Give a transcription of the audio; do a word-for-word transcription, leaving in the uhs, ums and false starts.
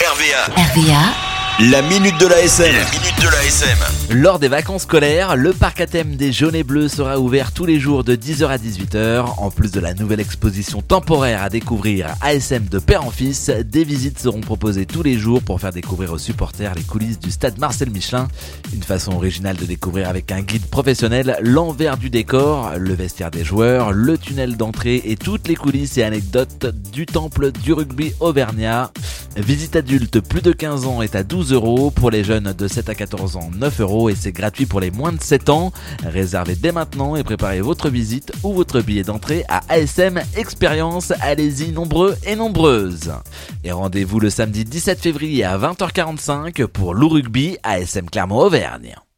R V A. R V A, La minute de l'A S M. La minute de l'A S M. Lors des vacances scolaires, le parc à thème des Jaunes et Bleus sera ouvert tous les jours de dix heures à dix-huit heures. En plus de la nouvelle exposition temporaire à découvrir A S M de père en fils, des visites seront proposées tous les jours pour faire découvrir aux supporters les coulisses du stade Marcel Michelin. Une façon originale de découvrir avec un guide professionnel l'envers du décor, le vestiaire des joueurs, le tunnel d'entrée et toutes les coulisses et anecdotes du temple du rugby auvergnat. Visite adulte plus de quinze ans est à douze euros, pour les jeunes de sept à quatorze ans neuf euros et c'est gratuit pour les moins de sept ans. Réservez dès maintenant et préparez votre visite ou votre billet d'entrée à A S M Expérience. Allez-y nombreux et nombreuses. Et rendez-vous le samedi dix-sept février à vingt heures quarante-cinq pour l'Ou Rugby A S M Clermont-Auvergne.